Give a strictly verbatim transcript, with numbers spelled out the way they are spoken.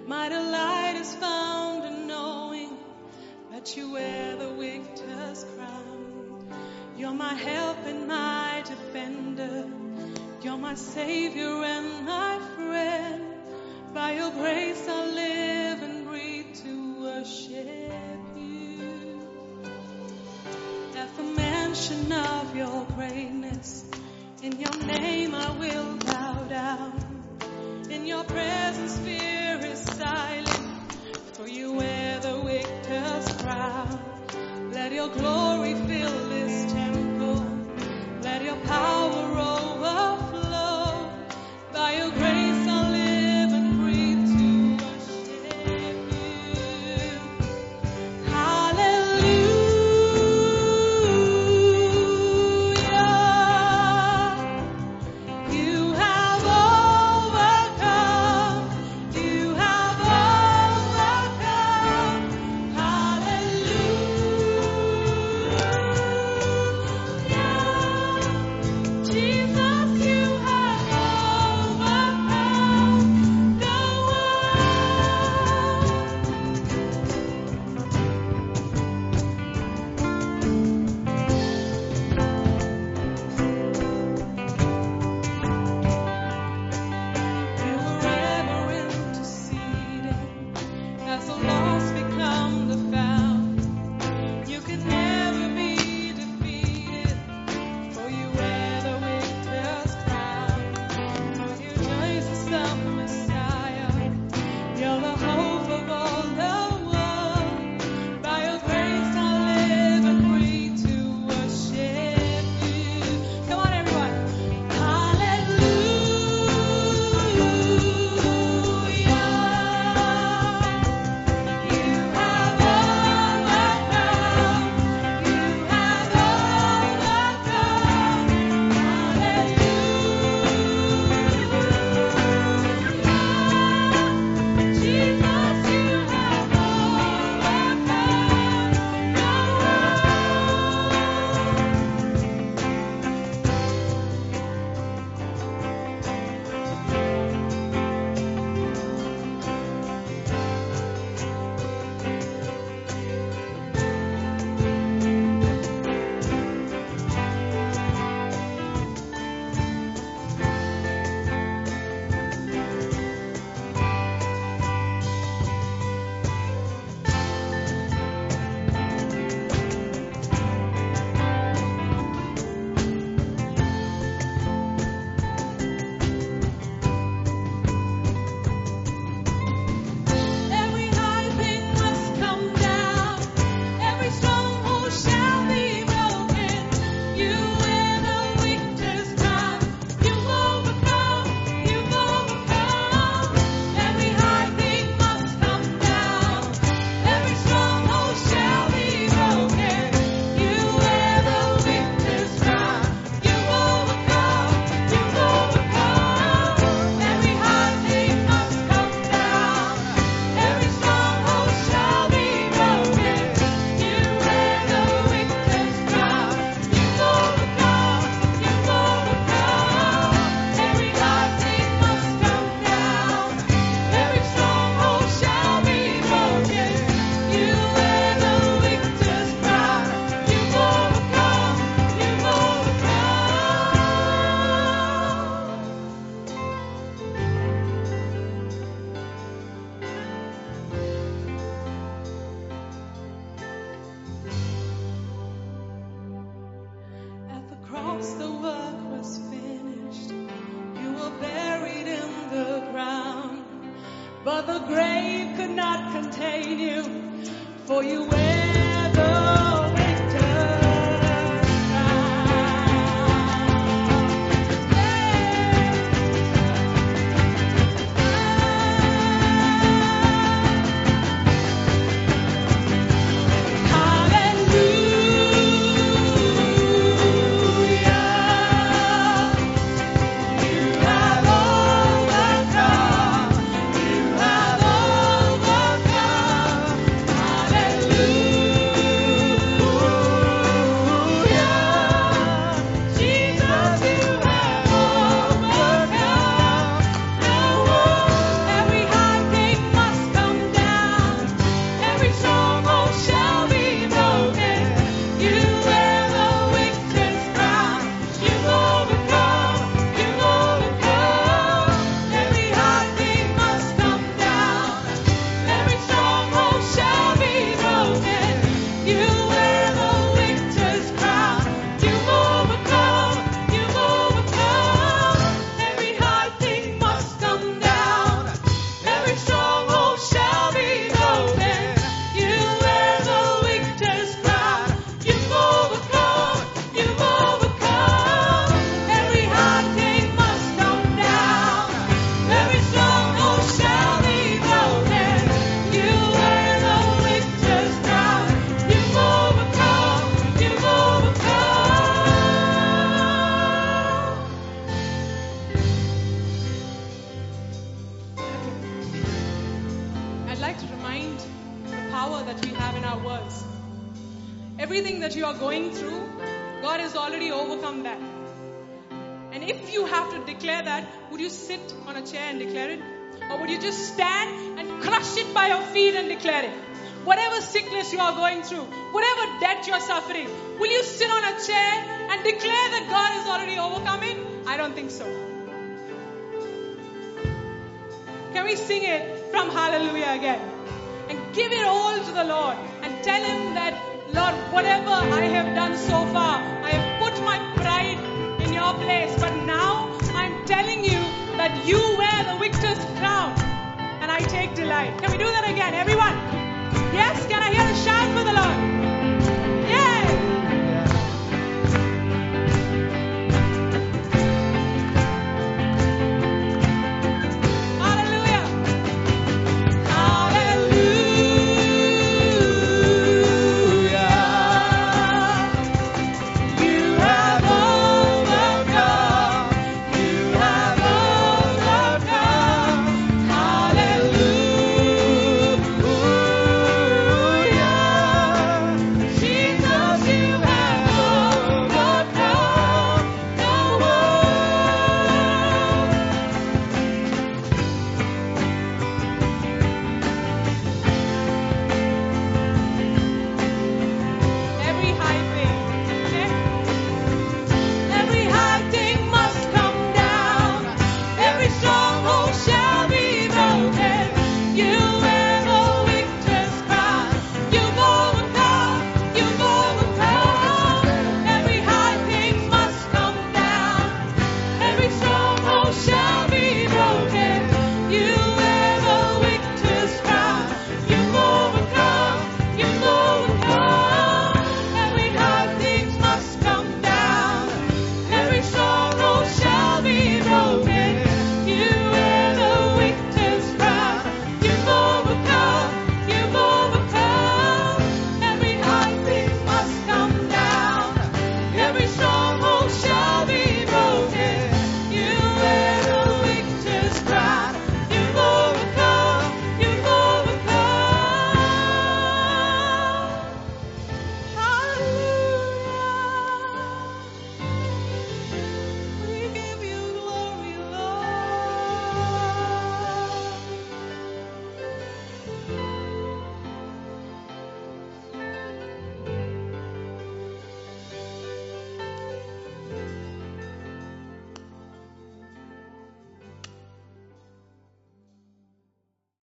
My delight is found in knowing that you wear the victor's crown. You're my help and my defender. You're my savior and my friend. By your grace I live and breathe to worship you. At the mention of your greatness, in your name I will bow down. In your presence fear is silent, for you wear the victor's crown. Let your glory fill this temple. Let your power overflow. By your grace I live and breathe to worship you. Hallelujah. You have overcome. You have overcome. Hallelujah. Jesus, you have overcome the You were ever interceding as the lost become the found. You can never be defeated, for you wear the victor's crown. For you, Jesus, the Messiah, you're the hope of all the world. By your grace I live and breathe to worship you. Come on, everyone. Hallelujah. You have overcome. You have overcome. Hallelujah. Jesus, you have overcome the Every high thing must come down. Every stronghold shall be broken. You wear the victor's crown. You've overcome. You've overcome. Every high thing must come down. Every stronghold shall be broken. You wear the victor's crown. You've overcome. You've overcome. Every high thing must come down. Every stronghold shall be broken. You wear the victor's crown. You've overcome. You've overcome. Every high thing must come down. Every stronghold shall be broken. You wear the victor's crown. You've overcome. You've At the cross the work was finished. You were buried in the ground, but the grave could not contain you, for you wear the victor's Hallelujah. You have overcome. You have overcome. Hallelujah. power that we have in our words. Everything that you are going through, God has already overcome that. And if you have to declare that, would you sit on a chair and declare it? Or would you just stand and crush it by your feet and declare it? Whatever sickness you are going through, whatever debt you are suffering, will you sit on a chair and declare that God has already overcome it? I don't think so. Can we sing it from Hallelujah again? And give it all to the Lord and tell Him that, Lord, whatever I have done so far, I have put my pride in your place. But now I'm telling you that you wear the victor's crown and I take delight. Can we do that again, everyone? Yes? Can I hear